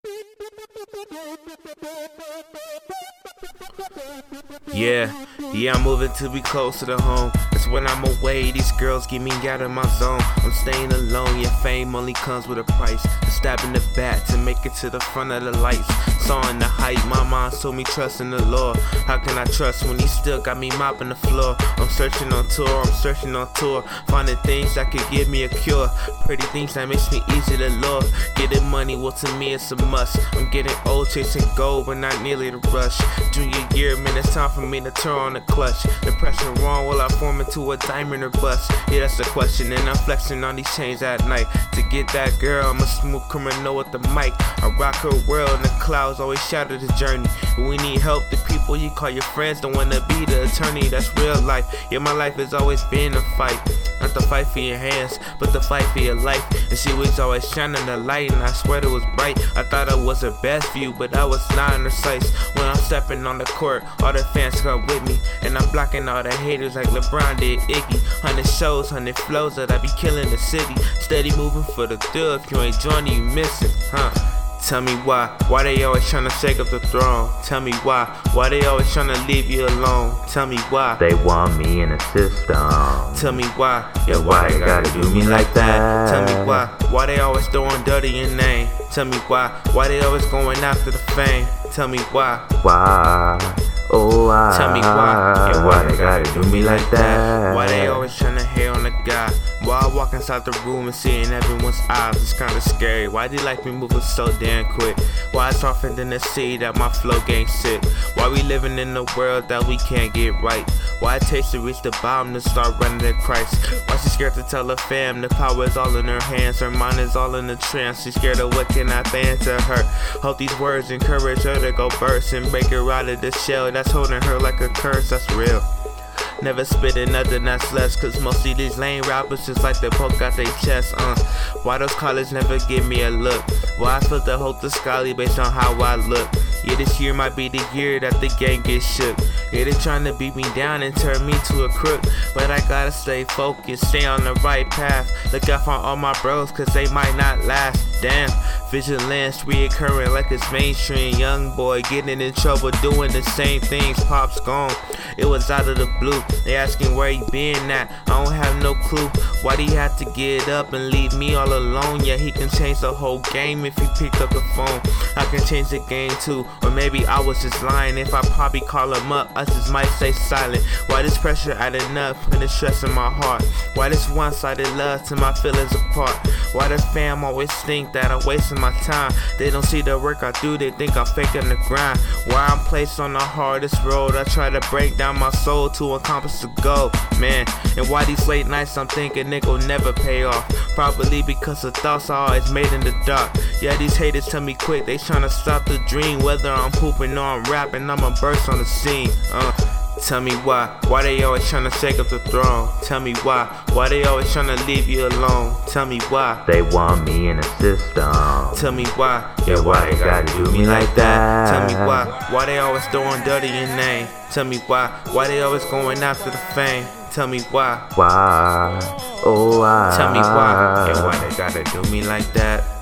Yeah, I'm moving to be closer to home. That's when I'm away, these girls get me out of my zone. I'm staying alone, yeah, fame only comes with a price. To stab in the back to make it to the front of the lights. Saw in the height, my mom told me trust in the Lord. How can I trust when he still got me mopping the floor? I'm searching on tour, finding things that could give me a cure. Pretty things that makes me easy to lure. Getting money, well to me it's a must. I'm getting old, chasing gold, but not nearly the rush. Junior year, man, it's time for me to turn on the clutch. The pressure wrong, will I form into a diamond or bust? Yeah, that's the question, and I'm flexing on these chains at night. To get that girl, I'm a smooth criminal with the mic. I rock her world, and the clouds always shadow the journey. When we need help, the people you call your friends don't wanna be the attorney. That's real life. Yeah, my life has always been a fight. Not the fight for your hands, but the fight for your life. And she was always shining the light, and I swear it was bright. I thought I was her best view, but I was not in her sights. When I'm stepping on the court, all the fans come with me, and I'm blocking all the haters like LeBron did Iggy. 100 shows, 100 flows that I be killing the city. Steady moving for the thrill. If you ain't joining, you missing, huh? Tell me why they always tryna shake up the throne? Tell me why they always tryna leave you alone? Tell me why they want me in the system. Tell me why, yeah, why they gotta do me like that? Tell me why they always throwing dirt in your name? Tell me why they always going after the fame? Tell me why, oh why? Tell me why, yeah, why they gotta do me like that? Why they always tryna hate on the guy? Why I walk inside the room and seeing everyone's eyes, it's kinda scary. Why they like me moving so damn quick? Why it's often in the city that my flow gang sick? Why we living in a world that we can't get right? Why it takes to reach the bottom to start running to Christ? Why she scared to tell her fam the power is all in her hands? Her mind is all in the trance. She's scared of what can happen to her. Hope these words encourage her to go burst and break her out of the shell that's holding her like a curse. That's real. Never spitting nothing that's less, cause most of these lame rappers just like to poke out their chest. Why those college never give me a look? Why I feel the hope the skyly based on how I look? Yeah, this year might be the year that the gang gets shook. Yeah, they trying to beat me down and turn me to a crook, but I gotta stay focused, stay on the right path. Look out for all my bros, cause they might not last. Damn, vigilance reoccurring like it's mainstream. Young boy getting in trouble doing the same things. Pop's gone, it was out of the blue. They asking where he been at, I don't have no clue. Why'd he have to get up and leave me all alone? Yeah, he can change the whole game if he picked up the phone. I can change the game too, or maybe I was just lying. If I probably call him up, I just might stay silent. Why this pressure adding up, putting stress in my heart? Why this one-sided love to my feelings apart? Why the fam always think that I'm wasting my time? They don't see the work I do, they think I'm faking the grind. Why I'm placed on the hardest road, I try to break down my soul to accomplish the goal, man. And why these late nights I'm thinking it gon' never pay off? Probably because the thoughts are always made in the dark. Yeah, these haters tell me quick, they tryna stop the dream. Whether I'm pooping or I'm rapping, I'ma burst on the scene. Tell me why they always tryna shake up the throne? Tell me why they always tryna leave you alone? Tell me why they want me in the system. Tell me why, yeah, why they gotta do me like that? Tell me why they always throwing dirt in your name? Tell me why they always going after the fame? Tell me why, oh why? Tell me why, yeah, why they gotta do me like that?